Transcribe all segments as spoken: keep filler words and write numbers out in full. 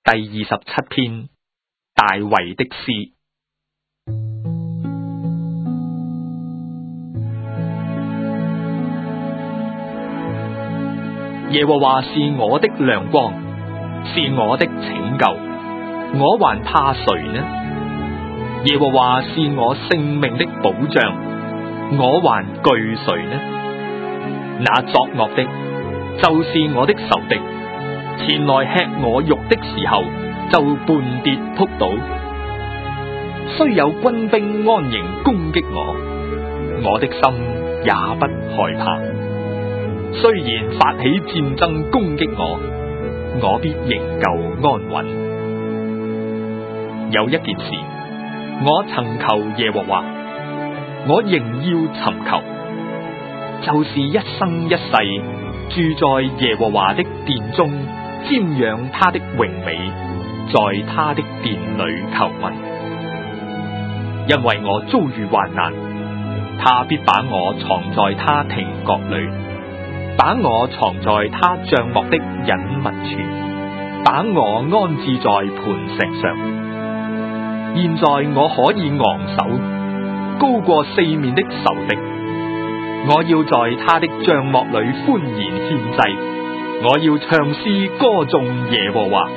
第二十七篇，大衛的詩。耶和華是我的亮光，是我的拯救，我還怕誰呢？耶和華是我性命的保障，我還懼誰呢？那作惡的，就是我的仇敵，前來吃我肉的時候，就絆跌仆倒。雖有軍兵安營攻擊我，我的心也不害怕。雖然發起戰爭攻擊我，我必仍舊安穩。有一件事，我曾求耶和華，我仍要尋求，就是一生一世住在耶和華的殿中，瞻仰他的榮美，在他的殿裏求問。因為我遭遇患難，他必把我藏在他亭閣裏，把我藏在他帳幕的隱密處，把我安置在磐石上。現在我可以昂首，高過四面的仇敵。我要在他的帳幕裏歡然獻祭，我要唱詩歌頌耶和華。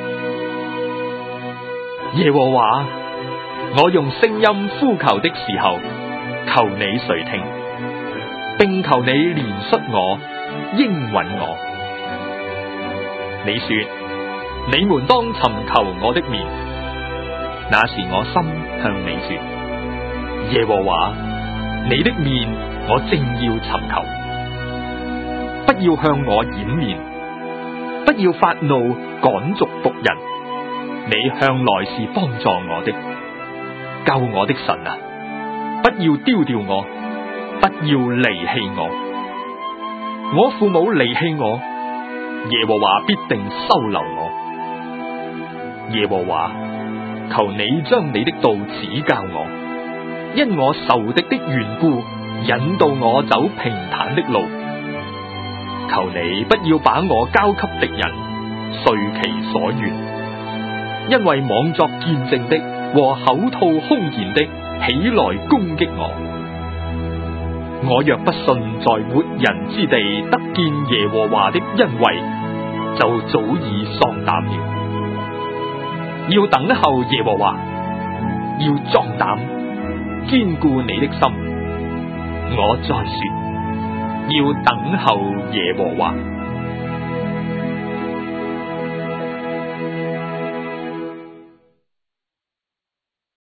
耶和華，我用聲音呼求的時候，求你垂聽，並求你憐恤我，應允我。你說，你們當尋求我的面。那時我心向你說，耶和華，你的面我正要尋求，不要向我掩面，不要發怒趕逐僕人。你向來是幫助我的，救我的神啊，不要丟掉我，不要離棄我。我父母離棄我，耶和華必定收留我。耶和華，求你將你的道指教我，因我仇敵的緣故，引導我走平坦的路。求你不要把我交給敵人，遂其所願，因為妄作見證的和口吐凶言的起來攻擊我。我若不信在活人之地得見耶和華的恩惠，就早已喪膽了。要等候耶和華，要壯膽，堅固你的心。我再說，要等候耶和華。